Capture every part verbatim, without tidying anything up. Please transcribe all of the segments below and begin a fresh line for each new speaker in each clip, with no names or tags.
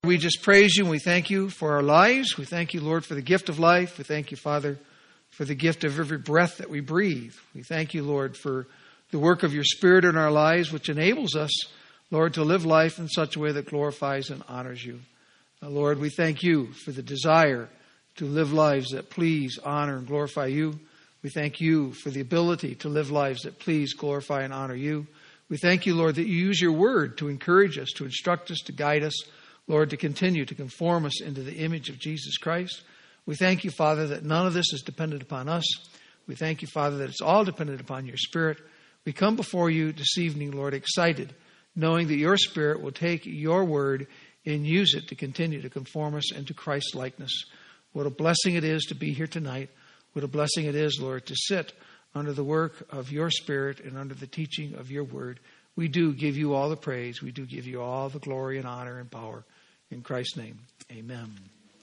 We just praise you and we thank you for our lives. We thank you, Lord, for the gift of life. We thank you, Father, for the gift of every breath that we breathe. We thank you, Lord, for the work of your Spirit in our lives, which enables us, Lord, to live life in such a way that glorifies and honors you. Uh, Lord, we thank you for the desire to live lives that please, honor, and glorify you. We thank you for the ability to live lives that please, glorify, and honor you. We thank you, Lord, that you use your word to encourage us, to instruct us, to guide us, Lord, to continue to conform us into the image of Jesus Christ. We thank you, Father, that none of this is dependent upon us. We thank you, Father, that it's all dependent upon your Spirit. We come before you this evening, Lord, excited, knowing that your Spirit will take your word and use it to continue to conform us into Christ's likeness. What a blessing it is to be here tonight. What a blessing it is, Lord, to sit under the work of your Spirit and under the teaching of your word. We do give you all the praise. We do give you all the glory and honor and power. In Christ's name, amen.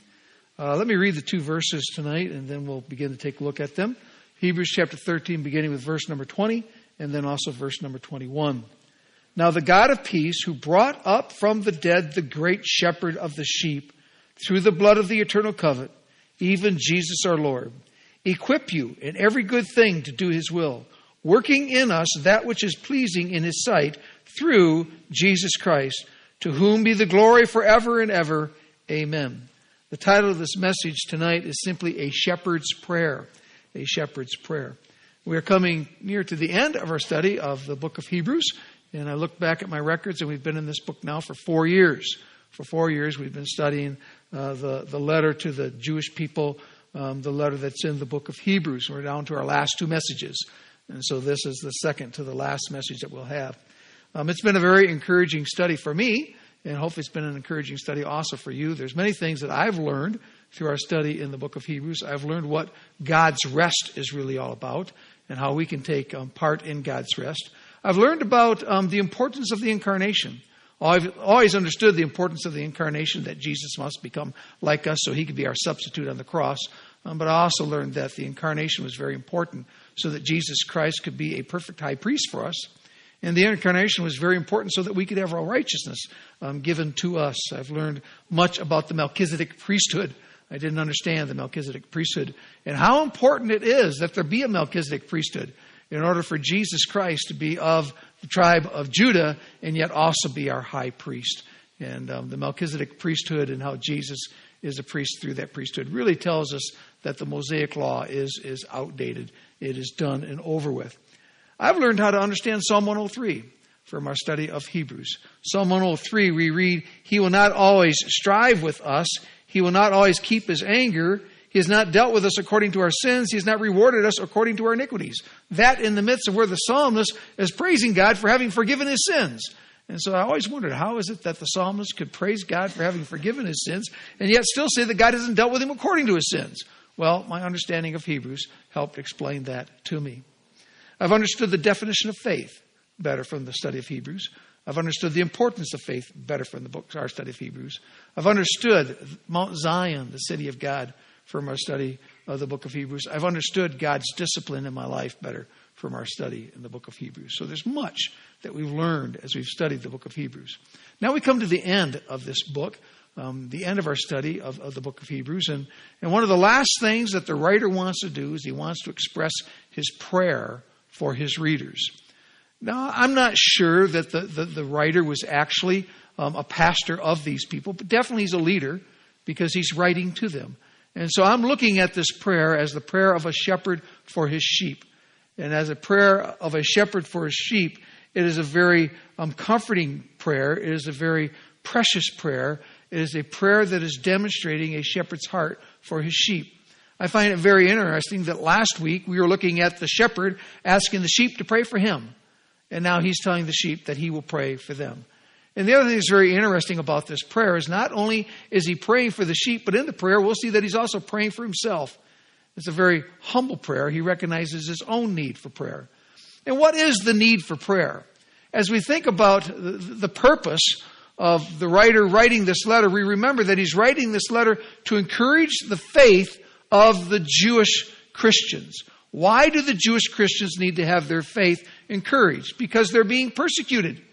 Uh, let me read the two verses tonight, and then we'll begin to take a look at them. Hebrews chapter thirteen, beginning with verse number twenty, and then also verse number twenty-one. Now the God of peace, who brought up from the dead the great shepherd of the sheep, through the blood of the eternal covenant, even Jesus our Lord, equip you in every good thing to do his will, working in us that which is pleasing in his sight, through Jesus Christ, to whom be the glory forever and ever. Amen. The title of this message tonight is simply A Shepherd's Prayer. A Shepherd's Prayer. We are coming near to the end of our study of the book of Hebrews. And I look back at my records, and we've been in this book now for four years. For four years we've been studying uh, the, the letter to the Jewish people, um, the letter that's in the book of Hebrews. We're down to our last two messages. And so this is the second to the last message that we'll have. Um, it's been a very encouraging study for me, and hopefully it's been an encouraging study also for you. There's many things that I've learned through our study in the book of Hebrews. I've learned what God's rest is really all about and how we can take um, part in God's rest. I've learned about um, the importance of the incarnation. I've always understood the importance of the incarnation, that Jesus must become like us so he could be our substitute on the cross. Um, but I also learned that the incarnation was very important so that Jesus Christ could be a perfect high priest for us. And the incarnation was very important so that we could have our righteousness um, given to us. I've learned much about the Melchizedek priesthood. I didn't understand the Melchizedek priesthood and how important it is that there be a Melchizedek priesthood in order for Jesus Christ to be of the tribe of Judah and yet also be our high priest. And um, the Melchizedek priesthood and how Jesus is a priest through that priesthood really tells us that the Mosaic law is, is outdated. It is done and over with. I've learned how to understand Psalm one oh three from our study of Hebrews. Psalm one oh three, we read, he will not always strive with us. He will not always keep his anger. He has not dealt with us according to our sins. He has not rewarded us according to our iniquities. That in the midst of where the psalmist is praising God for having forgiven his sins. And so I always wondered, how is it that the psalmist could praise God for having forgiven his sins and yet still say that God hasn't dealt with him according to his sins? Well, my understanding of Hebrews helped explain that to me. I've understood the definition of faith better from the study of Hebrews. I've understood the importance of faith better from the book, our study of Hebrews. I've understood Mount Zion, the city of God, from our study of the book of Hebrews. I've understood God's discipline in my life better from our study in the book of Hebrews. So there's much that we've learned as we've studied the book of Hebrews. Now we come to the end of this book, um, the end of our study of, of the book of Hebrews. And, and one of the last things that the writer wants to do is he wants to express his prayer for his readers. Now, I'm not sure that the, the, the writer was actually um, a pastor of these people, but definitely he's a leader because he's writing to them. And so I'm looking at this prayer as the prayer of a shepherd for his sheep. And as a prayer of a shepherd for his sheep, it is a very um, comforting prayer. It is a very precious prayer. It is a prayer that is demonstrating a shepherd's heart for his sheep. I find it very interesting that last week we were looking at the shepherd asking the sheep to pray for him. And now he's telling the sheep that he will pray for them. And the other thing that's very interesting about this prayer is not only is he praying for the sheep, but in the prayer we'll see that he's also praying for himself. It's a very humble prayer. He recognizes his own need for prayer. And what is the need for prayer? As we think about the, the purpose of the writer writing this letter, we remember that he's writing this letter to encourage the faith of the Jewish Christians. Why do the Jewish Christians need to have their faith encouraged? Because they're being persecuted.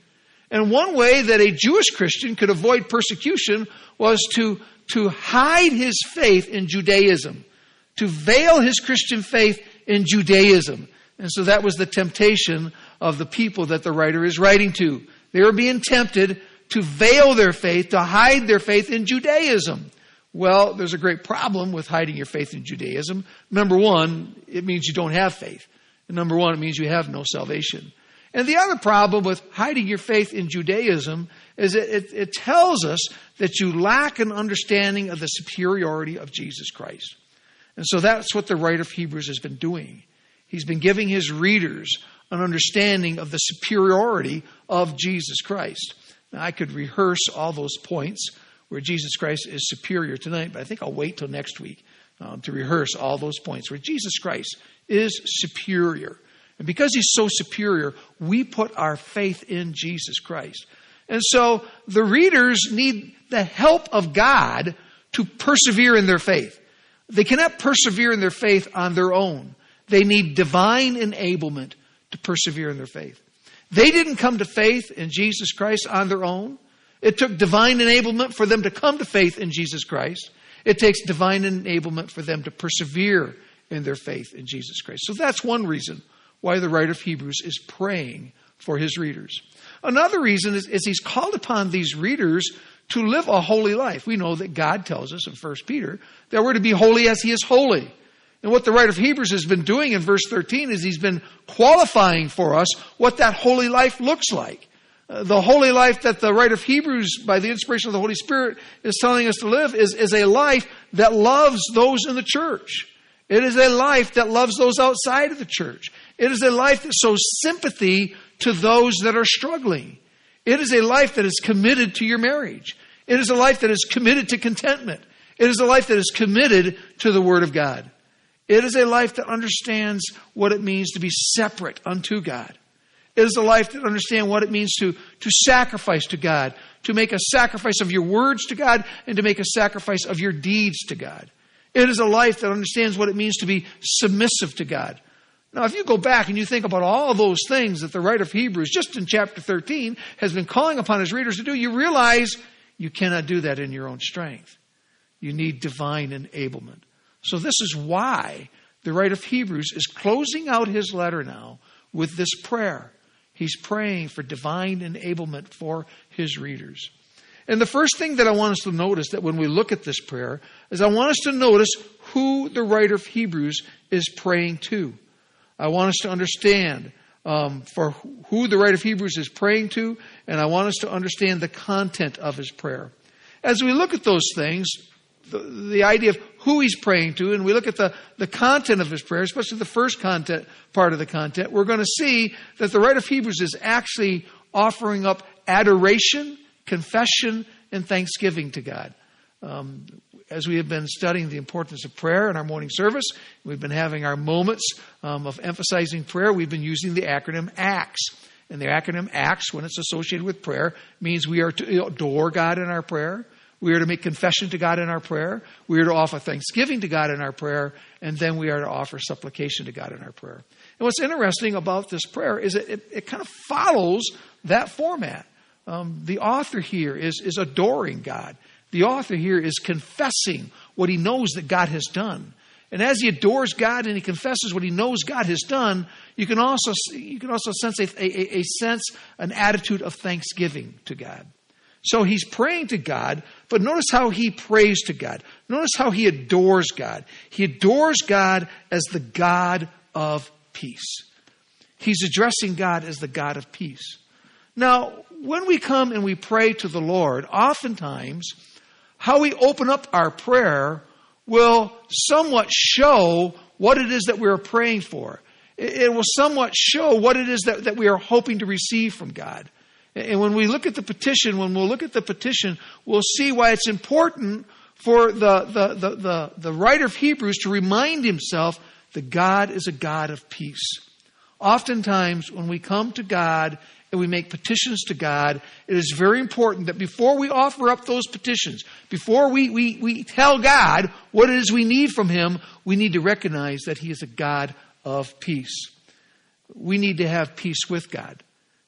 And one way that a Jewish Christian could avoid persecution was to, to hide his faith in Judaism, to veil his Christian faith in Judaism. And so that was the temptation of the people that the writer is writing to. They were being tempted to veil their faith, to hide their faith in Judaism. Well, there's a great problem with hiding your faith in Judaism. Number one, it means you don't have faith. And number one, it means you have no salvation. And the other problem with hiding your faith in Judaism is it, it, it tells us that you lack an understanding of the superiority of Jesus Christ. And so that's what the writer of Hebrews has been doing. He's been giving his readers an understanding of the superiority of Jesus Christ. Now, I could rehearse all those points where Jesus Christ is superior tonight, but I think I'll wait till next week um, to rehearse all those points where Jesus Christ is superior. And because he's so superior, we put our faith in Jesus Christ. And so the readers need the help of God to persevere in their faith. They cannot persevere in their faith on their own. They need divine enablement to persevere in their faith. They didn't come to faith in Jesus Christ on their own. It took divine enablement for them to come to faith in Jesus Christ. It takes divine enablement for them to persevere in their faith in Jesus Christ. So that's one reason why the writer of Hebrews is praying for his readers. Another reason is, is he's called upon these readers to live a holy life. We know that God tells us in First Peter that we're to be holy as he is holy. And what the writer of Hebrews has been doing in verse thirteen is he's been qualifying for us what that holy life looks like. Uh, the holy life that the writer of Hebrews, by the inspiration of the Holy Spirit, is telling us to live is, is a life that loves those in the church. It is a life that loves those outside of the church. It is a life that shows sympathy to those that are struggling. It is a life that is committed to your marriage. It is a life that is committed to contentment. It is a life that is committed to the Word of God. It is a life that understands what it means to be separate unto God. It is a life that understands what it means to, to sacrifice to God, to make a sacrifice of your words to God, and to make a sacrifice of your deeds to God. It is a life that understands what it means to be submissive to God. Now, if you go back and you think about all those things that the writer of Hebrews, just in chapter thirteen, has been calling upon his readers to do, you realize you cannot do that in your own strength. You need divine enablement. So this is why the writer of Hebrews is closing out his letter now with this prayer. He's praying for divine enablement for his readers. And the first thing that I want us to notice that when we look at this prayer is I want us to notice who the writer of Hebrews is praying to. I want us to understand um, for who the writer of Hebrews is praying to, and I want us to understand the content of his prayer. As we look at those things, the, the idea of who he's praying to, and we look at the, the content of his prayer, especially the first content part of the content, we're going to see that the writer of Hebrews is actually offering up adoration, confession, and thanksgiving to God. Um, as we have been studying the importance of prayer in our morning service, we've been having our moments um, of emphasizing prayer. We've been using the acronym ACTS. And the acronym ACTS, when it's associated with prayer, means we are to adore God in our prayer. We are to make confession to God in our prayer. We are to offer thanksgiving to God in our prayer. And then we are to offer supplication to God in our prayer. And what's interesting about this prayer is that it, it kind of follows that format. Um, the author here is, is adoring God. The author here is confessing what he knows that God has done. And as he adores God and he confesses what he knows God has done, you can also you can also sense a, a, a sense, an attitude of thanksgiving to God. So he's praying to God, but notice how he prays to God. Notice how he adores God. He adores God as the God of peace. He's addressing God as the God of peace. Now, when we come and we pray to the Lord, oftentimes how we open up our prayer will somewhat show what it is that we are praying for. It will somewhat show what it is that, that we are hoping to receive from God. And when we look at the petition, when we'll look at the petition, we'll see why it's important for the, the, the, the, the writer of Hebrews to remind himself that God is a God of peace. Oftentimes, when we come to God and we make petitions to God, it is very important that before we offer up those petitions, before we, we, we tell God what it is we need from him, we need to recognize that he is a God of peace. We need to have peace with God.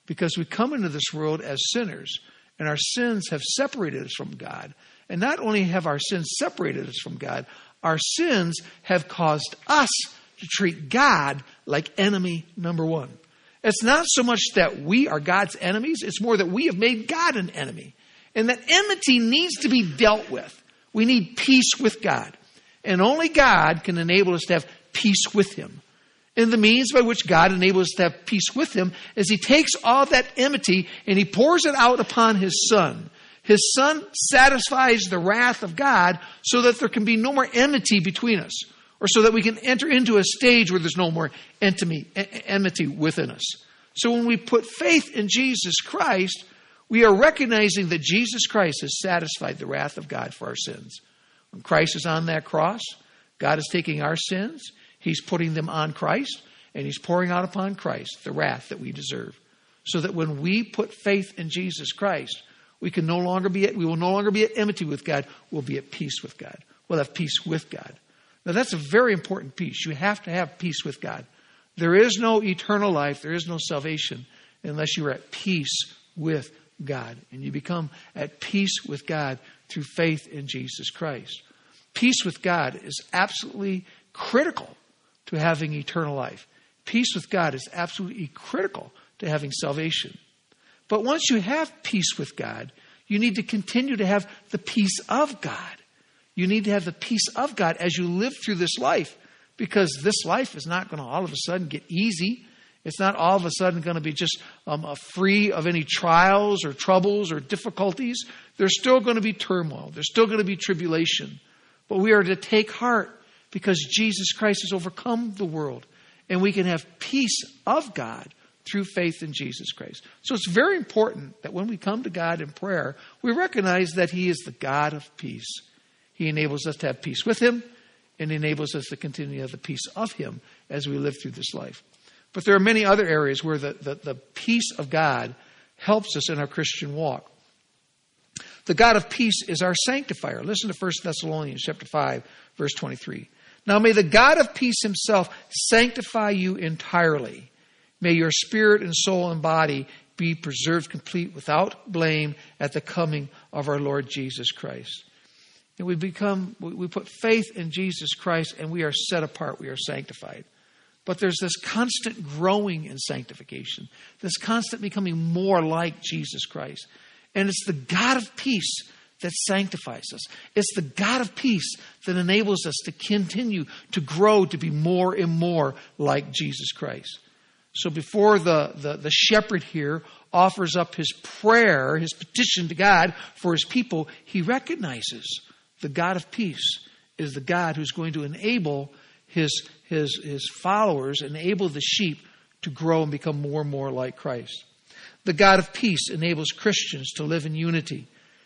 because we come into this world as sinners, and our sins have separated us from God. And not only have our sins separated us from God, our sins have caused us to treat God like enemy number one. It's not so much that we are God's enemies, it's more that we have made God an enemy. And that enmity needs to be dealt with. We need peace with God. And only God can enable us to have peace with Him. And the means by which God enables us to have peace with Him is He takes all that enmity and He pours it out upon His Son. His Son satisfies the wrath of God so that there can be no more enmity between us, or so that we can enter into a stage where there's no more enmity within us. So when we put faith in Jesus Christ, we are recognizing that Jesus Christ has satisfied the wrath of God for our sins. When Christ is on that cross, God is taking our sins, He's putting them on Christ, and He's pouring out upon Christ the wrath that we deserve. So that when we put faith in Jesus Christ, we can no longer be at, we will no longer be at enmity with God. We'll be at peace with God. We'll have peace with God. Now that's a very important piece. You have to have peace with God. There is no eternal life, there is no salvation unless you are at peace with God. And you become at peace with God through faith in Jesus Christ. Peace with God is absolutely critical to having eternal life. Peace with God is absolutely critical to having salvation. But once you have peace with God, you need to continue to have the peace of God. You need to have the peace of God as you live through this life, because this life is not going to all of a sudden get easy. It's not all of a sudden going to be just um, free of any trials or troubles or difficulties. There's still going to be turmoil. There's still going to be tribulation. But we are to take heart because Jesus Christ has overcome the world, and we can have peace of God through faith in Jesus Christ. So it's very important that when we come to God in prayer, we recognize that He is the God of peace. He enables us to have peace with Him, and enables us to continue to have the peace of Him as we live through this life. But there are many other areas where the, the, the peace of God helps us in our Christian walk. The God of peace is our sanctifier. Listen to First Thessalonians chapter five, verse twenty-three. Now may the God of peace Himself sanctify you entirely. May your spirit and soul and body be preserved complete without blame at the coming of our Lord Jesus Christ. And we become, we put faith in Jesus Christ, and we are set apart. We are sanctified. But there's this constant growing in sanctification, this constant becoming more like Jesus Christ. And it's the God of peace that sanctifies us. It's the God of peace that enables us to continue to grow to be more and more like Jesus Christ. So before the, the, the shepherd here offers up his prayer, his petition to God for his people, he recognizes the God of peace is the God who's going to enable his, his, his followers, enable the sheep to grow and become more and more like Christ. The God of peace enables Christians to live in unity.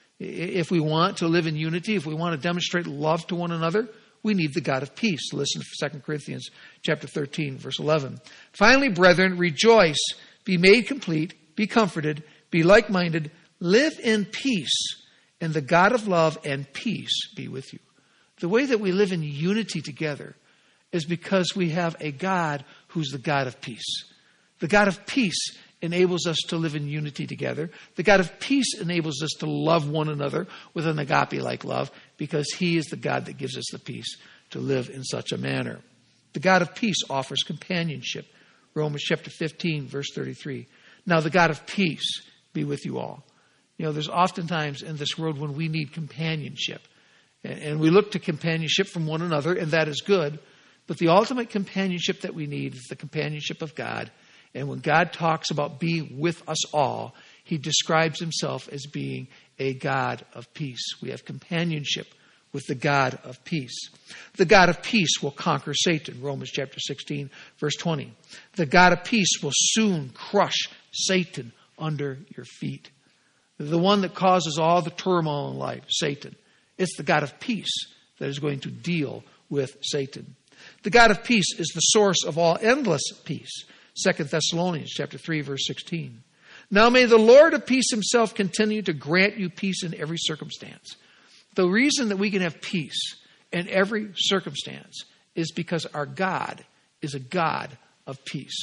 If we want to live in unity, if we want to demonstrate love to one another, we need the God of peace. Listen to Second Corinthians chapter thirteen, verse eleven. Finally, brethren, rejoice, be made complete, be comforted, be like-minded, live in peace, and the God of love and peace be with you. The way that we live in unity together is because we have a God who's the God of peace. The God of peace enables us to live in unity together. The God of peace enables us to love one another with an agape-like love, because He is the God that gives us the peace to live in such a manner. The God of peace offers companionship. Romans chapter fifteen, verse thirty-three. Now the God of peace be with you all. You know, there's oftentimes in this world when we need companionship. And we look to companionship from one another, and that is good. But the ultimate companionship that we need is the companionship of God. And when God talks about being with us all, He describes Himself as being a God of peace. We have companionship with the God of peace. The God of peace will conquer Satan. Romans chapter sixteen, verse twenty. The God of peace will soon crush Satan under your feet. The one that causes all the turmoil in life, Satan. It's the God of peace that is going to deal with Satan. The God of peace is the source of all endless peace. Second Thessalonians chapter three, verse sixteen. Now may the Lord of peace Himself continue to grant you peace in every circumstance. The reason that we can have peace in every circumstance is because our God is a God of peace.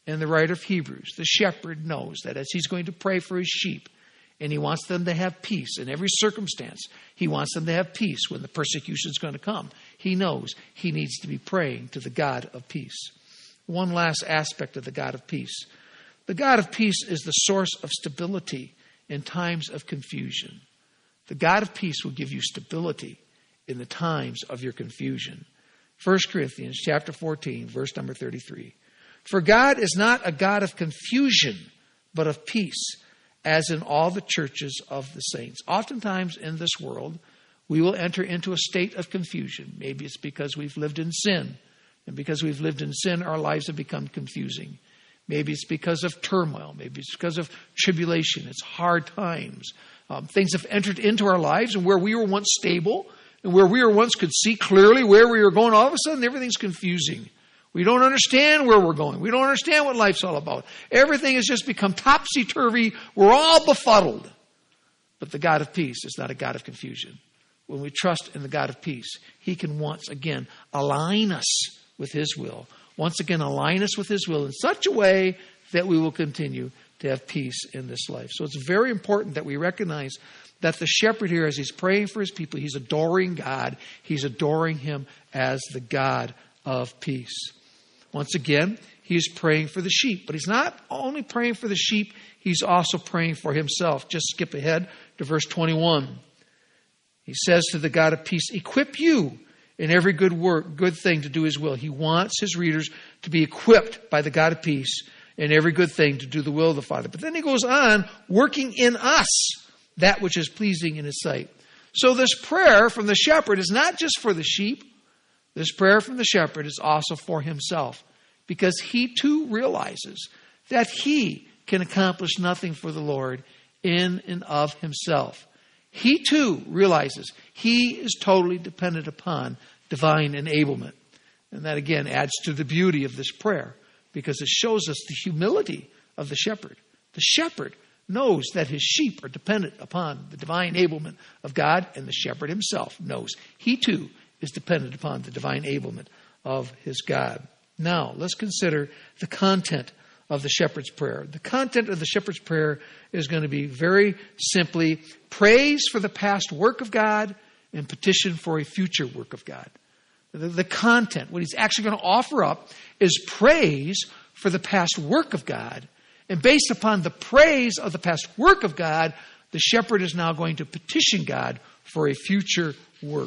And the writer of Hebrews, the shepherd, knows that as he's going to pray for his sheep, and he wants them to have peace in every circumstance, he wants them to have peace when the persecution is going to come. He knows he needs to be praying to the God of peace. One last aspect of the God of peace. The God of peace is the source of stability in times of confusion. The God of peace will give you stability in the times of your confusion. First Corinthians chapter fourteen, verse number thirty-three. For God is not a God of confusion, but of peace, as in all the churches of the saints. Oftentimes in this world, we will enter into a state of confusion. Maybe it's because we've lived in sin. And because we've lived in sin, our lives have become confusing. Maybe it's because of turmoil. Maybe it's because of tribulation. It's hard times. Um, things have entered into our lives, and where we were once stable and where we were once could see clearly where we were going, all of a sudden everything's confusing. We don't understand where we're going. We don't understand what life's all about. Everything has just become topsy-turvy. We're all befuddled. But the God of peace is not a God of confusion. When we trust in the God of peace, he can once again align us with his will. Once again, align us with his will in such a way that we will continue to have peace in this life. So it's very important that we recognize that the shepherd here, as he's praying for his people, he's adoring God. He's adoring him as the God of peace. Once again, he's praying for the sheep. But he's not only praying for the sheep, he's also praying for himself. Just skip ahead to verse twenty-one. He says to the God of peace, equip you in every good work, good thing to do his will. He wants his readers to be equipped by the God of peace in every good thing to do the will of the Father. But then he goes on, working in us that which is pleasing in his sight. So this prayer from the shepherd is not just for the sheep. This prayer from the shepherd is also for himself, because he too realizes that he can accomplish nothing for the Lord in and of himself. He too realizes he is totally dependent upon divine enablement. And that again adds to the beauty of this prayer, because it shows us the humility of the shepherd. The shepherd knows that his sheep are dependent upon the divine enablement of God, and the shepherd himself knows he too is dependent upon the divine enablement of his God. Now, let's consider the content of the shepherd's prayer. The content of the shepherd's prayer is going to be very simply praise for the past work of God and petition for a future work of God. The, the content, what he's actually going to offer up, is praise for the past work of God. And based upon the praise of the past work of God, the shepherd is now going to petition God for a future work.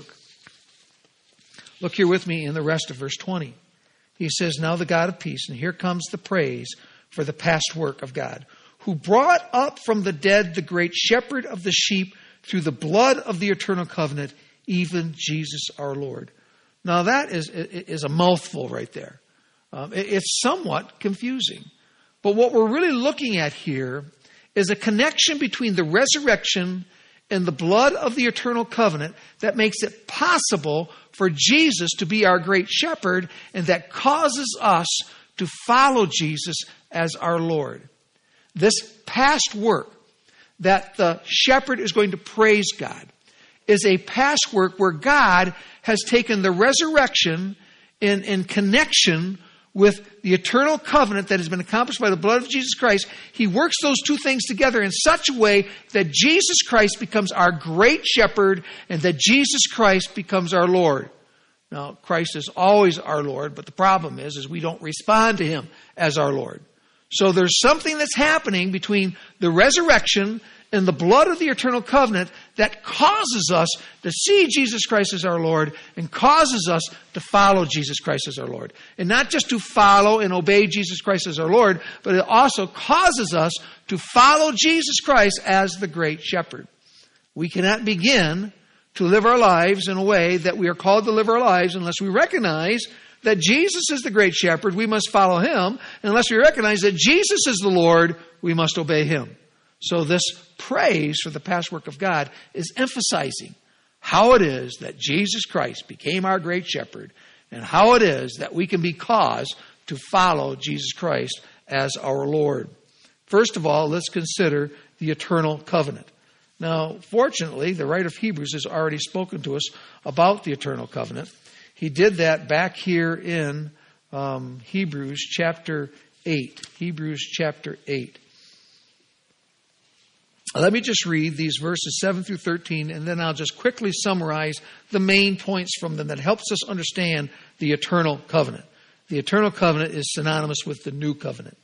Look here with me in the rest of verse twenty. He says, now the God of peace, and here comes the praise for the past work of God, who brought up from the dead the great shepherd of the sheep through the blood of the eternal covenant, even Jesus our Lord. Now that is, is a mouthful right there. Um, it's somewhat confusing. But what we're really looking at here is a connection between the resurrection and the blood of the eternal covenant that makes it possible for Jesus to be our great shepherd, and that causes us to follow Jesus as our Lord. This past work that the shepherd is going to praise God is a past work where God has taken the resurrection in, in connection with the eternal covenant that has been accomplished by the blood of Jesus Christ. He works those two things together in such a way that Jesus Christ becomes our great shepherd and that Jesus Christ becomes our Lord. Now, Christ is always our Lord, but the problem is, is we don't respond to him as our Lord. So there's something that's happening between the resurrection and the blood of the eternal covenant that causes us to see Jesus Christ as our Lord and causes us to follow Jesus Christ as our Lord. And not just to follow and obey Jesus Christ as our Lord, but it also causes us to follow Jesus Christ as the great shepherd. We cannot begin to live our lives in a way that we are called to live our lives unless we recognize that Jesus is the great shepherd. We must follow him. And unless we recognize that Jesus is the Lord, we must obey him. So this praise for the past work of God is emphasizing how it is that Jesus Christ became our great shepherd and how it is that we can be caused to follow Jesus Christ as our Lord. First of all, let's consider the eternal covenant. Now, fortunately, the writer of Hebrews has already spoken to us about the eternal covenant. He did that back here in um, Hebrews chapter eight. Hebrews chapter eight. Let me just read these verses seven through thirteen, and then I'll just quickly summarize the main points from them that helps us understand the eternal covenant. The eternal covenant is synonymous with the new covenant.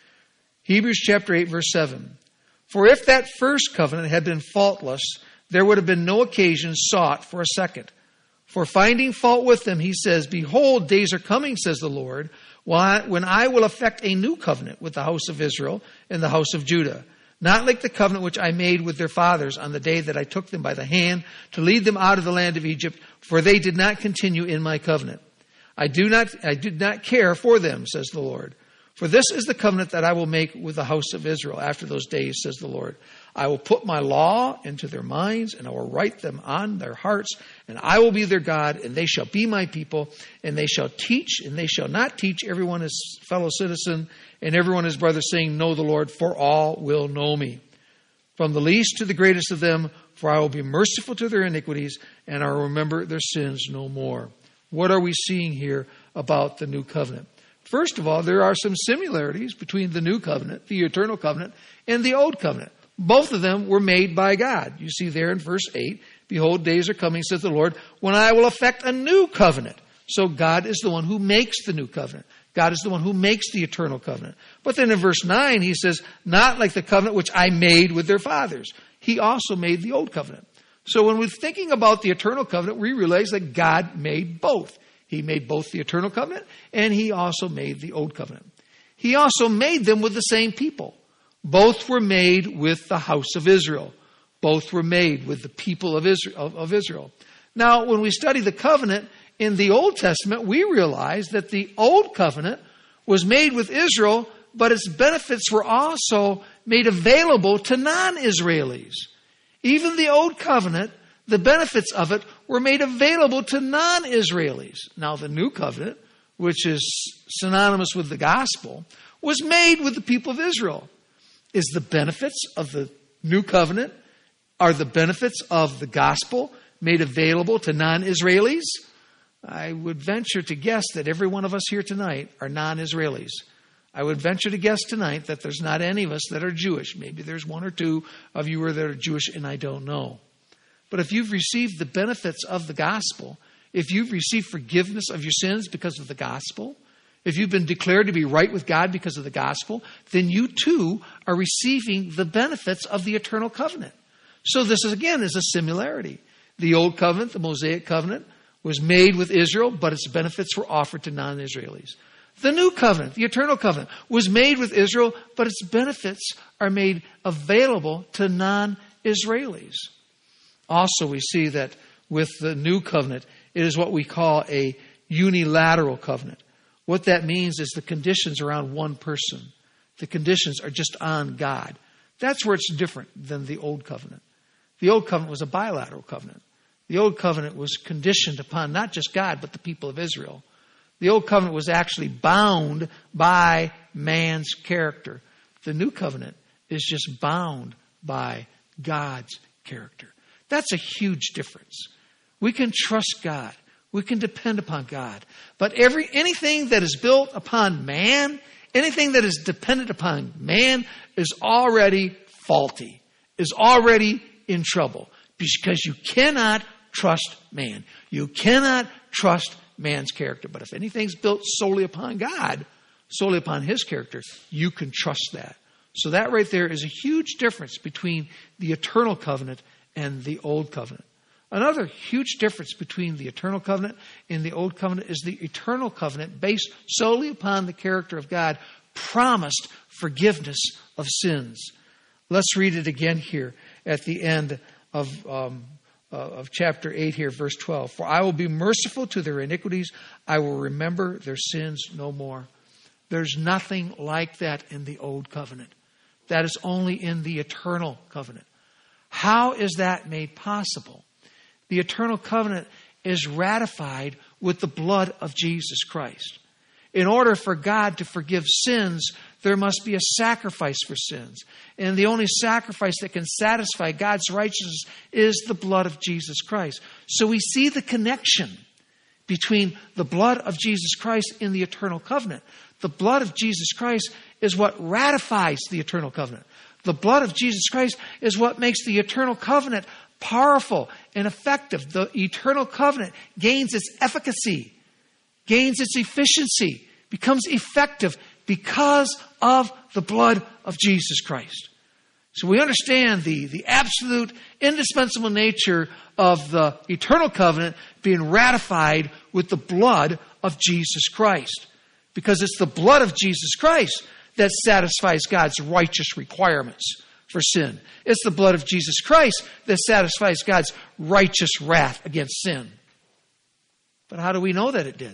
Hebrews chapter eight, verse seven. For if that first covenant had been faultless, there would have been no occasion sought for a second. For finding fault with them, he says, Behold, days are coming, says the Lord, when I will effect a new covenant with the house of Israel and the house of Judah. Not like the covenant which I made with their fathers on the day that I took them by the hand to lead them out of the land of Egypt, for they did not continue in my covenant. I do not, I did not care for them, says the Lord. For this is the covenant that I will make with the house of Israel after those days, says the Lord. I will put my law into their minds, and I will write them on their hearts, and I will be their God, and they shall be my people, and they shall teach, and they shall not teach everyone his fellow citizen, and everyone his brother, saying, Know the Lord, for all will know me. From the least to the greatest of them, for I will be merciful to their iniquities, and I will remember their sins no more. What are we seeing here about the new covenant? First of all, there are some similarities between the new covenant, the eternal covenant, and the old covenant. Both of them were made by God. You see there in verse eight, Behold, days are coming, says the Lord, when I will effect a new covenant. So God is the one who makes the new covenant. God is the one who makes the eternal covenant. But then in verse nine, he says, Not like the covenant which I made with their fathers. He also made the old covenant. So when we're thinking about the eternal covenant, we realize that God made both. He made both the eternal covenant, and he also made the old covenant. He also made them with the same people. Both were made with the house of Israel. Both were made with the people of Israel. Of Israel. Now, when we study the covenant in the Old Testament, we realize that the old covenant was made with Israel, but its benefits were also made available to non-Israelis. Even the old covenant, the benefits of it were made available to non-Israelis. Now, the new covenant, which is synonymous with the gospel, was made with the people of Israel. Is the benefits of the new covenant, are the benefits of the gospel made available to non-Israelis? I would venture to guess that every one of us here tonight are non-Israelis. I would venture to guess tonight that there's not any of us that are Jewish. Maybe there's one or two of you that are Jewish, and I don't know. But if you've received the benefits of the gospel, if you've received forgiveness of your sins because of the gospel, if you've been declared to be right with God because of the gospel, then you too are receiving the benefits of the eternal covenant. So this is, again, is a similarity. The old covenant, the Mosaic covenant, was made with Israel, but its benefits were offered to non-Israelis. The new covenant, the eternal covenant, was made with Israel, but its benefits are made available to non-Israelis. Also, we see that with the new covenant, it is what we call a unilateral covenant. What that means is the conditions are on one person. The conditions are just on God. That's where it's different than the old covenant. The old covenant was a bilateral covenant. The old covenant was conditioned upon not just God, but the people of Israel. The old covenant was actually bound by man's character. The new covenant is just bound by God's character. That's a huge difference. We can trust God. We can depend upon God. But every anything that is built upon man, anything that is dependent upon man is already faulty, is already in trouble. Because you cannot trust man. You cannot trust man's character. But if anything's built solely upon God, solely upon his character, you can trust that. So that right there is a huge difference between the eternal covenant and the old covenant. Another huge difference between the eternal covenant and the old covenant is the eternal covenant, based solely upon the character of God, promised forgiveness of sins. Let's read it again here at the end of um, uh, of chapter eight here, verse twelve. For I will be merciful to their iniquities. I will remember their sins no more. There's nothing like that in the old covenant. That is only in the eternal covenant. How is that made possible? The eternal covenant is ratified with the blood of Jesus Christ. In order for God to forgive sins, there must be a sacrifice for sins. And the only sacrifice that can satisfy God's righteousness is the blood of Jesus Christ. So we see the connection between the blood of Jesus Christ in the eternal covenant. The blood of Jesus Christ is what ratifies the eternal covenant. The blood of Jesus Christ is what makes the eternal covenant powerful and effective. The eternal covenant gains its efficacy, gains its efficiency, becomes effective because of the blood of Jesus Christ. So we understand the, the absolute, indispensable nature of the eternal covenant being ratified with the blood of Jesus Christ. Because it's the blood of Jesus Christ that satisfies God's righteous requirements for sin. It's the blood of Jesus Christ that satisfies God's righteous wrath against sin. But how do we know that it did?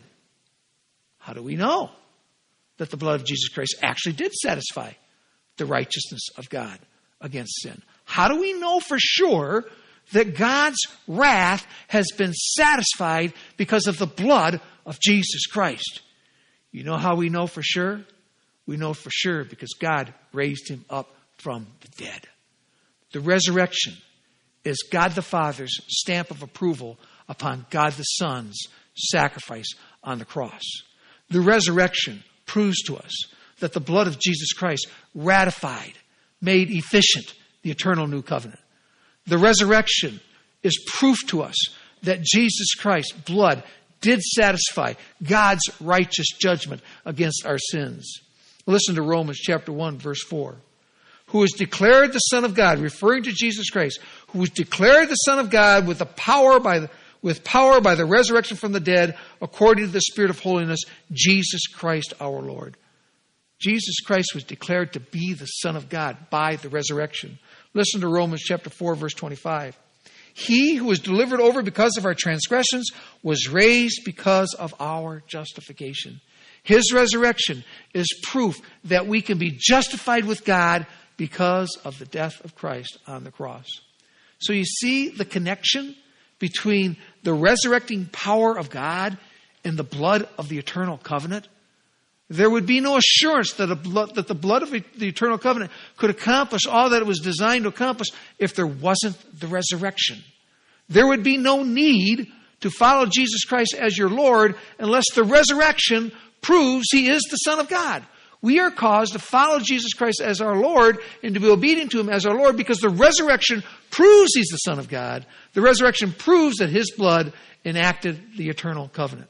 How do we know that the blood of Jesus Christ actually did satisfy the righteousness of God against sin? How do we know for sure that God's wrath has been satisfied because of the blood of Jesus Christ? You know how we know for sure? We know for sure because God raised him up from the dead. The resurrection is God the Father's stamp of approval upon God the Son's sacrifice on the cross. The resurrection proves to us that the blood of Jesus Christ ratified, made efficient the eternal new covenant. The resurrection is proof to us that Jesus Christ's blood did satisfy God's righteous judgment against our sins. Listen to Romans chapter one, verse four. Who was declared the Son of God, referring to Jesus Christ, who was declared the Son of God with the power by the, with power by the resurrection from the dead, according to the Spirit of holiness, Jesus Christ our Lord. Jesus Christ was declared to be the Son of God by the resurrection. Listen to Romans chapter four, verse twenty-five. He who was delivered over because of our transgressions was raised because of our justification. His resurrection is proof that we can be justified with God because of the death of Christ on the cross. So you see the connection between the resurrecting power of God and the blood of the eternal covenant. There would be no assurance that, a blood, that the blood of the eternal covenant could accomplish all that it was designed to accomplish if there wasn't the resurrection. There would be no need to follow Jesus Christ as your Lord unless the resurrection proves he is the Son of God. We are caused to follow Jesus Christ as our Lord and to be obedient to him as our Lord because the resurrection proves he's the Son of God. The resurrection proves that his blood enacted the eternal covenant.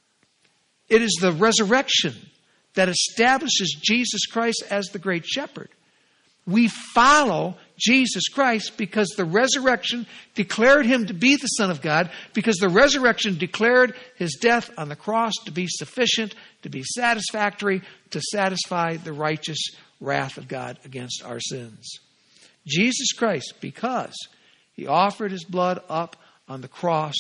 It is the resurrection that establishes Jesus Christ as the great shepherd. We follow Jesus Christ because the resurrection declared him to be the Son of God, because the resurrection declared his death on the cross to be sufficient, to be satisfactory, to satisfy the righteous wrath of God against our sins. Jesus Christ, because he offered his blood up on the cross,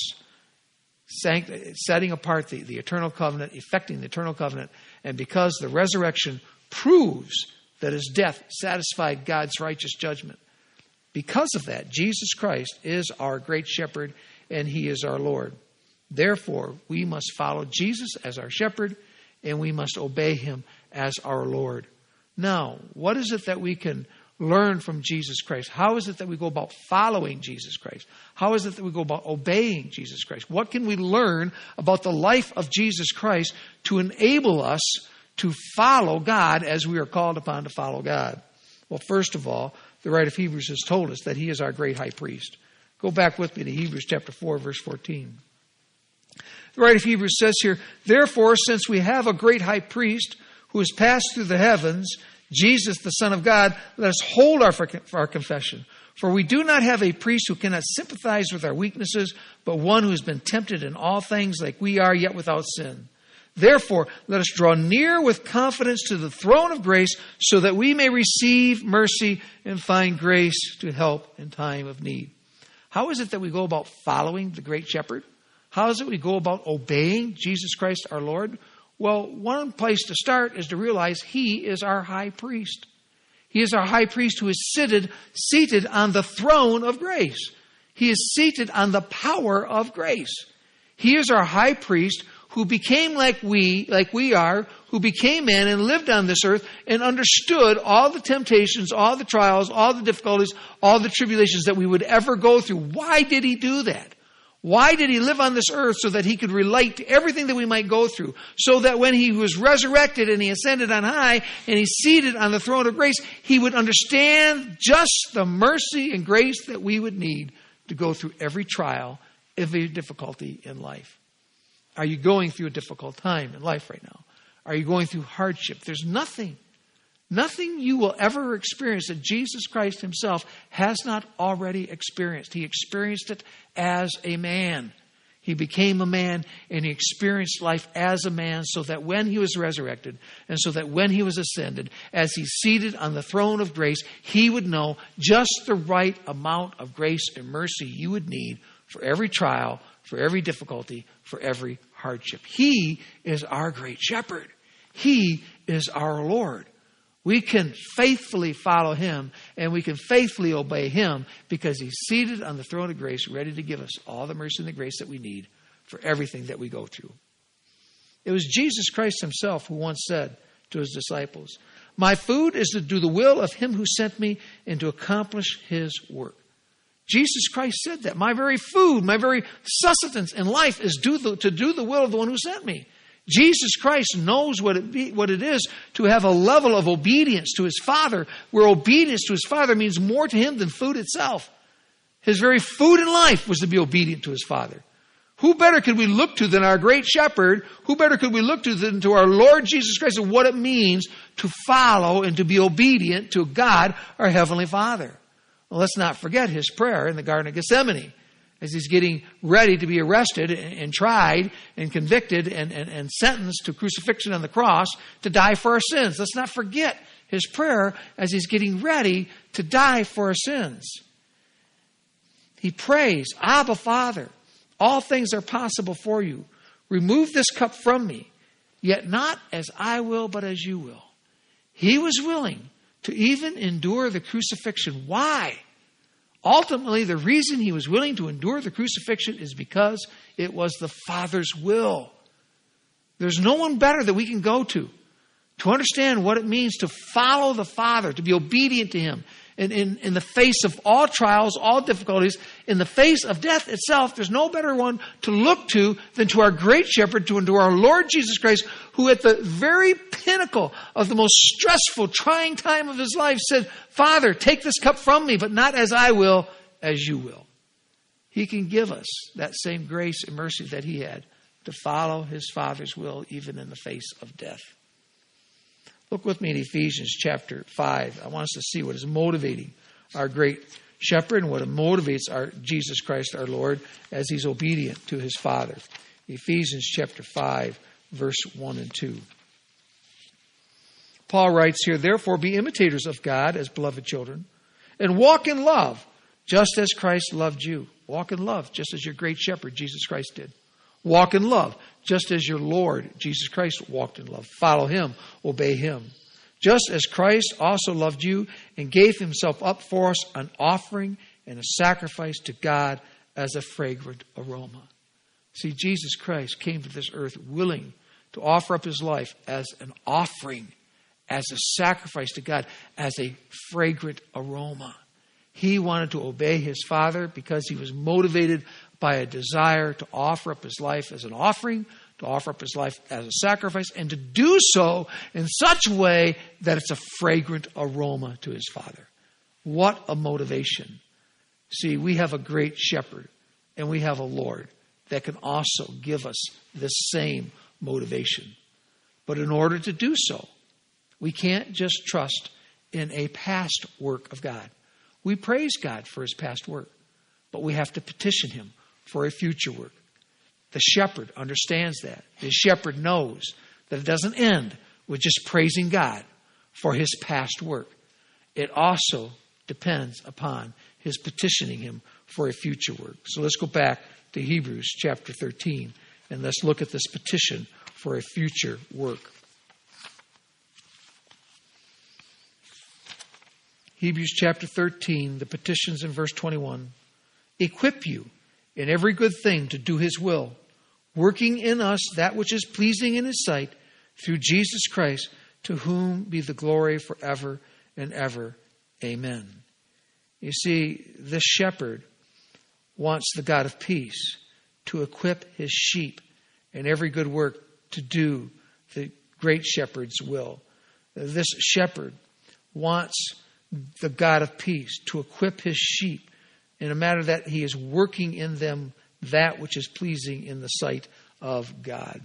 setting apart the, the eternal covenant, effecting the eternal covenant, and because the resurrection proves that his death satisfied God's righteous judgment. Because of that, Jesus Christ is our great shepherd and he is our Lord. Therefore, we must follow Jesus as our shepherd and we must obey him as our Lord. Now, what is it that we can learn from Jesus Christ? How is it that we go about following Jesus Christ? How is it that we go about obeying Jesus Christ? What can we learn about the life of Jesus Christ to enable us to follow God as we are called upon to follow God? Well, first of all, the writer of Hebrews has told us that he is our great high priest. Go back with me to Hebrews chapter four, verse fourteen. The writer of Hebrews says here, therefore, since we have a great high priest who has passed through the heavens, Jesus, the Son of God, let us hold our, for our confession. For we do not have a priest who cannot sympathize with our weaknesses, but one who has been tempted in all things like we are, yet without sin. Therefore, let us draw near with confidence to the throne of grace so that we may receive mercy and find grace to help in time of need. How is it that we go about following the great shepherd? How is it we go about obeying Jesus Christ our Lord? Well, one place to start is to realize he is our high priest. He is our high priest who is seated, seated on the throne of grace. He is seated on the power of grace. He is our high priest who became like we, like we are, who became man and lived on this earth and understood all the temptations, all the trials, all the difficulties, all the tribulations that we would ever go through. Why did he do that? Why did he live on this earth? So that he could relate to everything that we might go through. So that when he was resurrected and he ascended on high and he's seated on the throne of grace, he would understand just the mercy and grace that we would need to go through every trial, every difficulty in life. Are you going through a difficult time in life right now? Are you going through hardship? There's nothing, nothing you will ever experience that Jesus Christ himself has not already experienced. He experienced it as a man. He became a man and he experienced life as a man so that when he was resurrected and so that when he was ascended, as he's seated on the throne of grace, he would know just the right amount of grace and mercy you would need for every trial, for every difficulty, for every hardship. He is our great shepherd. He is our Lord. We can faithfully follow him and we can faithfully obey him because he's seated on the throne of grace, ready to give us all the mercy and the grace that we need for everything that we go through. It was Jesus Christ himself who once said to his disciples, "My food is to do the will of him who sent me and to accomplish his work." Jesus Christ said that. My very food, my very sustenance in life is do the, to do the will of the one who sent me. Jesus Christ knows what it, be, what it is to have a level of obedience to his Father, where obedience to his Father means more to him than food itself. His very food in life was to be obedient to his Father. Who better could we look to than our great shepherd? Who better could we look to than to our Lord Jesus Christ and what it means to follow and to be obedient to God, our Heavenly Father? Well, let's not forget his prayer in the Garden of Gethsemane, as he's getting ready to be arrested and, and tried and convicted and, and, and sentenced to crucifixion on the cross to die for our sins. Let's not forget his prayer as he's getting ready to die for our sins. He prays, "Abba, Father, all things are possible for you. Remove this cup from me, yet not as I will, but as you will." He was willing to even endure the crucifixion. Why? Ultimately, the reason he was willing to endure the crucifixion is because it was the Father's will. There's no one better that we can go to to understand what it means to follow the Father, to be obedient to him. In, in, in the face of all trials, all difficulties, in the face of death itself, there's no better one to look to than to our great shepherd, to, to our Lord Jesus Christ, who at the very pinnacle of the most stressful, trying time of his life said, "Father, take this cup from me, but not as I will, as you will." He can give us that same grace and mercy that he had to follow his Father's will, even in the face of death. Look with me in Ephesians chapter five. I want us to see what is motivating our great shepherd and what motivates our Jesus Christ, our Lord, as he's obedient to his Father. Ephesians chapter five, verse one and two. Paul writes here, "Therefore be imitators of God as beloved children, and walk in love, just as Christ loved you." Walk in love, just as your great shepherd, Jesus Christ, did. Walk in love, just as your Lord, Jesus Christ, walked in love. Follow him, obey him. Just as Christ also loved you and gave himself up for us, an offering and a sacrifice to God as a fragrant aroma. See, Jesus Christ came to this earth willing to offer up his life as an offering, as a sacrifice to God, as a fragrant aroma. He wanted to obey his Father because he was motivated by a desire to offer up his life as an offering, to offer up his life as a sacrifice, and to do so in such a way that it's a fragrant aroma to his Father. What a motivation. See, we have a great shepherd, and we have a Lord that can also give us the same motivation. But in order to do so, we can't just trust in a past work of God. We praise God for his past work, but we have to petition him for a future work. The shepherd understands that. The shepherd knows that it doesn't end with just praising God for his past work. It also depends upon his petitioning him for a future work. So let's go back to Hebrews chapter thirteen and let's look at this petition for a future work. Hebrews chapter thirteen, the petitions in verse twenty-one. "Equip you in every good thing to do his will, working in us that which is pleasing in his sight, through Jesus Christ, to whom be the glory forever and ever. Amen." You see, this shepherd wants the God of peace to equip his sheep in every good work to do the great shepherd's will. This shepherd wants the God of peace to equip his sheep in a matter that he is working in them that which is pleasing in the sight of God.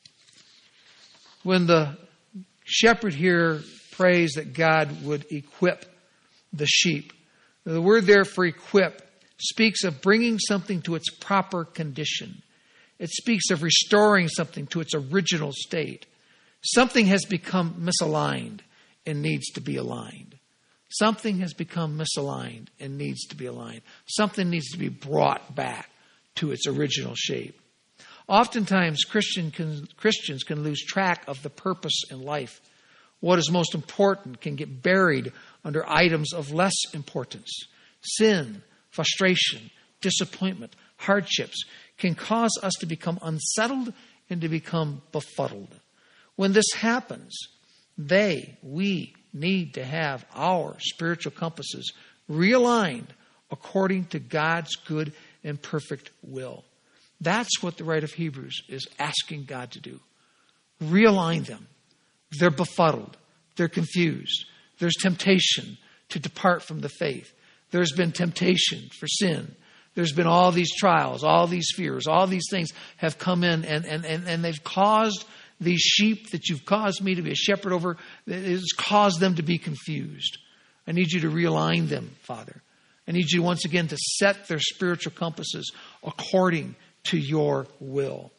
When the shepherd here prays that God would equip the sheep, the word there for equip speaks of bringing something to its proper condition. It speaks of restoring something to its original state. Something has become misaligned and needs to be aligned. Something has become misaligned and needs to be aligned. Something needs to be brought back to its original shape. Oftentimes, Christian can, Christians can lose track of the purpose in life. What is most important can get buried under items of less importance. Sin, frustration, disappointment, hardships can cause us to become unsettled and to become befuddled. When this happens, they, we, need to have our spiritual compasses realigned according to God's good and perfect will. That's what the writer of Hebrews is asking God to do. Realign them. They're befuddled. They're confused. There's temptation to depart from the faith. There's been temptation for sin. There's been all these trials, all these fears, all these things have come in and, and, and, and they've caused these sheep that you've caused me to be a shepherd over, it has caused them to be confused. I need you to realign them, Father. I need you once again to set their spiritual compasses according to your will.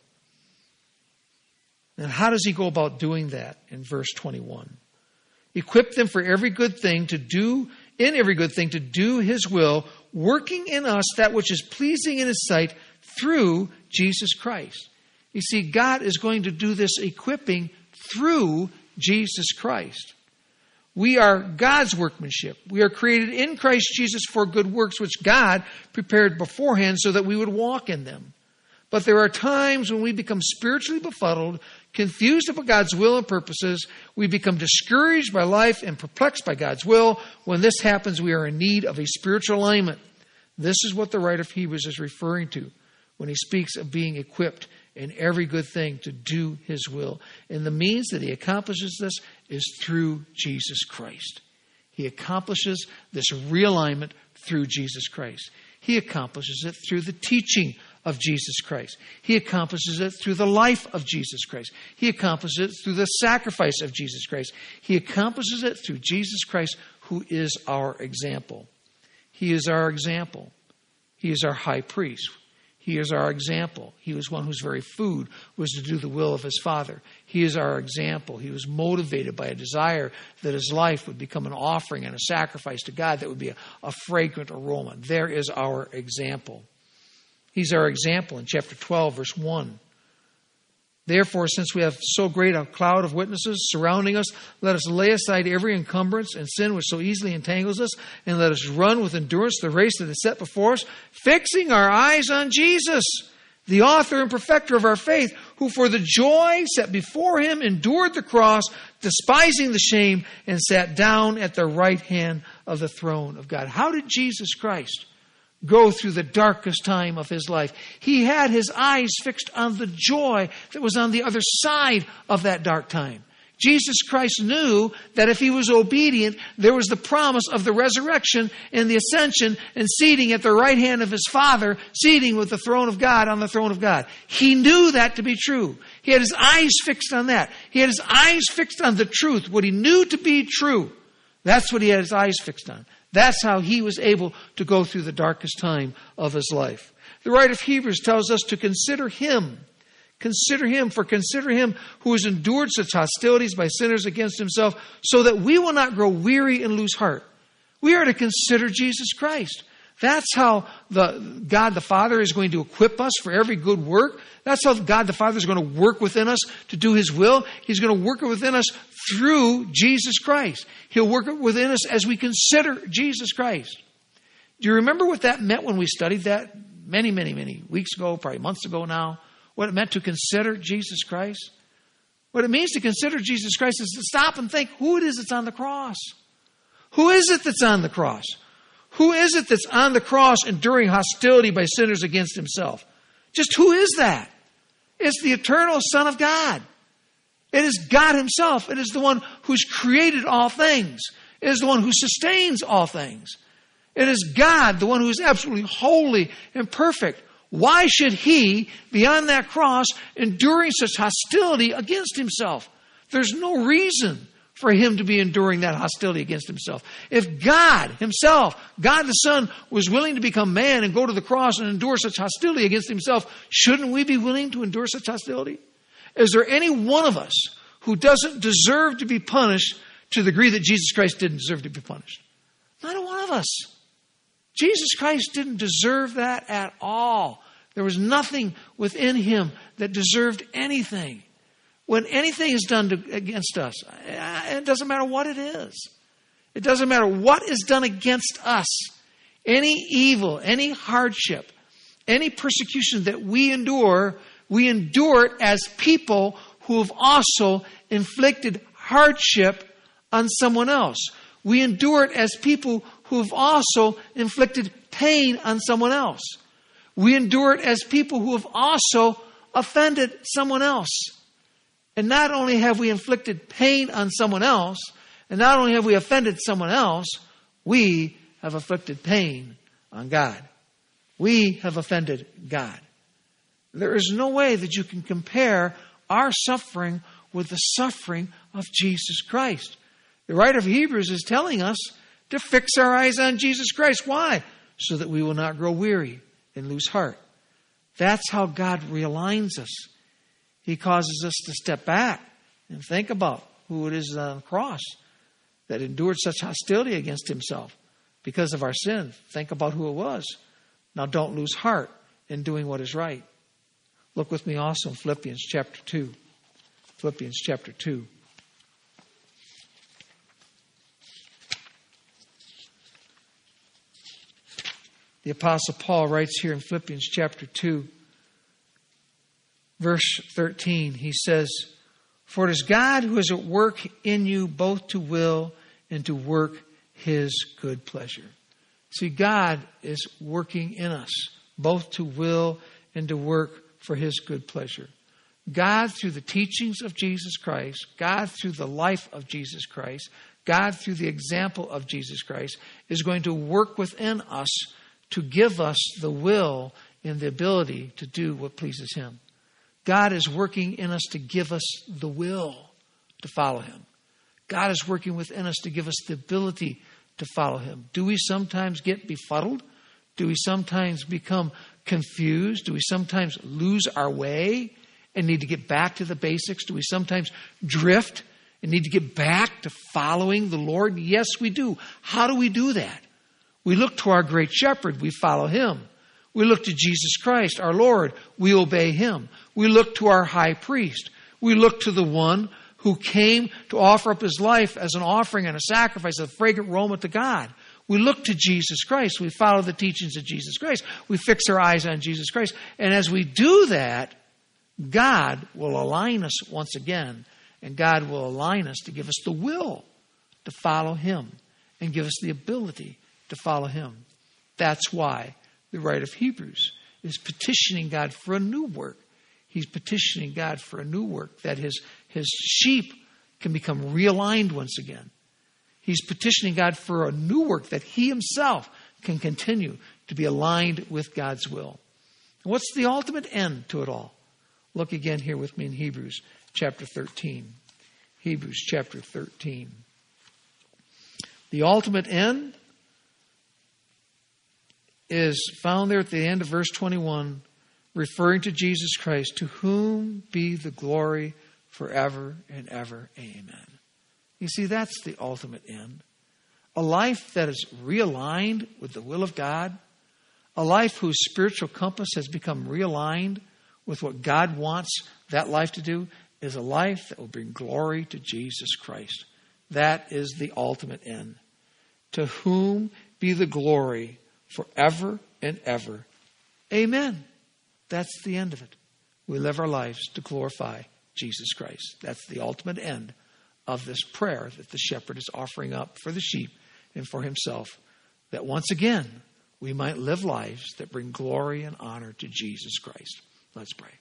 And how does he go about doing that in verse twenty-one? Equip them for every good thing to do, in every good thing to do his will, working in us that which is pleasing in his sight through Jesus Christ. You see, God is going to do this equipping through Jesus Christ. We are God's workmanship. We are created in Christ Jesus for good works, which God prepared beforehand so that we would walk in them. But there are times when we become spiritually befuddled, confused about God's will and purposes. We become discouraged by life and perplexed by God's will. When this happens, we are in need of a spiritual alignment. This is what the writer of Hebrews is referring to when he speaks of being equipped in every good thing to do his will. And the means that he accomplishes this is through Jesus Christ. He accomplishes this realignment through Jesus Christ. He accomplishes it through the teaching of Jesus Christ. He accomplishes it through the life of Jesus Christ. He accomplishes it through the sacrifice of Jesus Christ. He accomplishes it through Jesus Christ, who is our example. He is our example. He is our high priest. He is our example. He was one whose very food was to do the will of his Father. He is our example. He was motivated by a desire that his life would become an offering and a sacrifice to God that would be a, a fragrant aroma. There is our example. He's our example in chapter twelve, verse one. Therefore, since we have so great a cloud of witnesses surrounding us, let us lay aside every encumbrance and sin which so easily entangles us, and let us run with endurance the race that is set before us, fixing our eyes on Jesus, the author and perfecter of our faith, who for the joy set before him endured the cross, despising the shame, and sat down at the right hand of the throne of God. How did Jesus Christ go through the darkest time of his life? He had his eyes fixed on the joy that was on the other side of that dark time. Jesus Christ knew that if he was obedient, there was the promise of the resurrection and the ascension and seating at the right hand of his Father, seating with the throne of God on the throne of God. He knew that to be true. He had his eyes fixed on that. He had his eyes fixed on the truth, what he knew to be true. That's what he had his eyes fixed on. That's how he was able to go through the darkest time of his life. The writer of Hebrews tells us to consider him. Consider him, for consider him who has endured such hostilities by sinners against himself, so that we will not grow weary and lose heart. We are to consider Jesus Christ. That's how the God the Father is going to equip us for every good work. That's how God the Father is going to work within us to do his will. He's going to work within us through Jesus Christ. He'll work within us as we consider Jesus Christ. Do you remember what that meant when we studied that many, many, many weeks ago, probably months ago now? What it meant to consider Jesus Christ? What it means to consider Jesus Christ is to stop and think who it is that's on the cross. Who is it that's on the cross? Who is it that's on the cross enduring hostility by sinners against himself? Just who is that? It's the eternal Son of God. It is God himself. It is the one who's created all things. It is the one who sustains all things. It is God, the one who is absolutely holy and perfect. Why should he be on that cross enduring such hostility against himself? There's no reason for him to be enduring that hostility against himself. If God himself, God the Son, was willing to become man and go to the cross and endure such hostility against himself, shouldn't we be willing to endure such hostility? Is there any one of us who doesn't deserve to be punished to the degree that Jesus Christ didn't deserve to be punished? Not a one of us. Jesus Christ didn't deserve that at all. There was nothing within him that deserved anything. When anything is done to, against us, it doesn't matter what it is. It doesn't matter what is done against us. Any evil, any hardship, any persecution that we endure, we endure it as people who have also inflicted hardship on someone else. We endure it as people who have also inflicted pain on someone else. We endure it as people who have also offended someone else. And not only have we inflicted pain on someone else, and not only have we offended someone else, we have inflicted pain on God. We have offended God. There is no way that you can compare our suffering with the suffering of Jesus Christ. The writer of Hebrews is telling us to fix our eyes on Jesus Christ. Why? So that we will not grow weary and lose heart. That's how God realigns us. He causes us to step back and think about who it is on the cross that endured such hostility against himself because of our sin. Think about who it was. Now don't lose heart in doing what is right. Look with me also in Philippians chapter two. Philippians chapter two. The Apostle Paul writes here in Philippians chapter two, verse thirteen. He says, "For it is God who is at work in you both to will and to work his good pleasure." See, God is working in us both to will and to work for his good pleasure. God, through the teachings of Jesus Christ, God, through the life of Jesus Christ, God, through the example of Jesus Christ, is going to work within us to give us the will and the ability to do what pleases him. God is working in us to give us the will to follow him. God is working within us to give us the ability to follow him. Do we sometimes get befuddled? Do we sometimes become confused? Do we sometimes lose our way and need to get back to the basics? Do we sometimes drift and need to get back to following the Lord? Yes, we do. How do we do that? We look to our great shepherd. We follow him. We look to Jesus Christ, our Lord. We obey him. We look to our high priest. We look to the one who came to offer up his life as an offering and a sacrifice, a fragrant aroma to God. We look to Jesus Christ. We follow the teachings of Jesus Christ. We fix our eyes on Jesus Christ. And as we do that, God will align us once again. And God will align us to give us the will to follow him and give us the ability to follow him. That's why the writer of Hebrews is petitioning God for a new work. He's petitioning God for a new work, that his, his sheep can become realigned once again. He's petitioning God for a new work that he himself can continue to be aligned with God's will. And what's the ultimate end to it all? Look again here with me in Hebrews chapter thirteen. Hebrews chapter thirteen. The ultimate end is found there at the end of verse twenty-one, referring to Jesus Christ, to whom be the glory forever and ever. Amen. You see, that's the ultimate end. A life that is realigned with the will of God, a life whose spiritual compass has become realigned with what God wants that life to do, is a life that will bring glory to Jesus Christ. That is the ultimate end. To whom be the glory forever and ever. Amen. That's the end of it. We live our lives to glorify Jesus Christ. That's the ultimate end of this prayer that the shepherd is offering up for the sheep and for himself. That once again, we might live lives that bring glory and honor to Jesus Christ. Let's pray.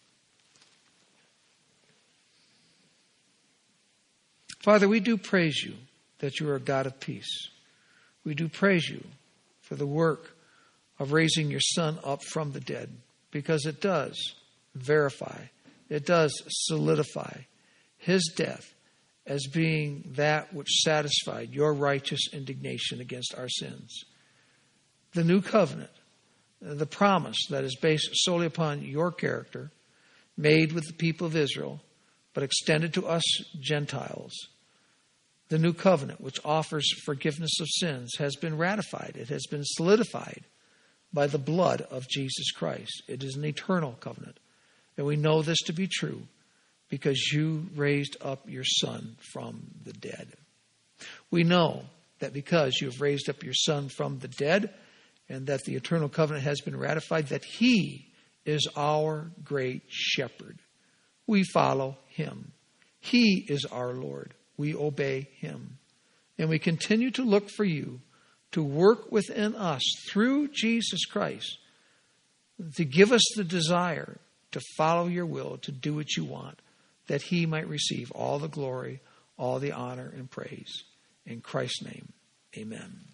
Father, we do praise you that you are a God of peace. We do praise you for the work of raising your Son up from the dead, because it does verify, it does solidify his death as being that which satisfied your righteous indignation against our sins. The new covenant, the promise that is based solely upon your character, made with the people of Israel, but extended to us Gentiles. The new covenant, which offers forgiveness of sins, has been ratified. It has been solidified by the blood of Jesus Christ. It is an eternal covenant. And we know this to be true because you raised up your Son from the dead. We know that because you have raised up your Son from the dead and that the eternal covenant has been ratified, that he is our great shepherd. We follow him. He is our Lord. We obey him. And we continue to look for you to work within us through Jesus Christ, to give us the desire to follow your will, to do what you want, that he might receive all the glory, all the honor and praise. In Christ's name, amen.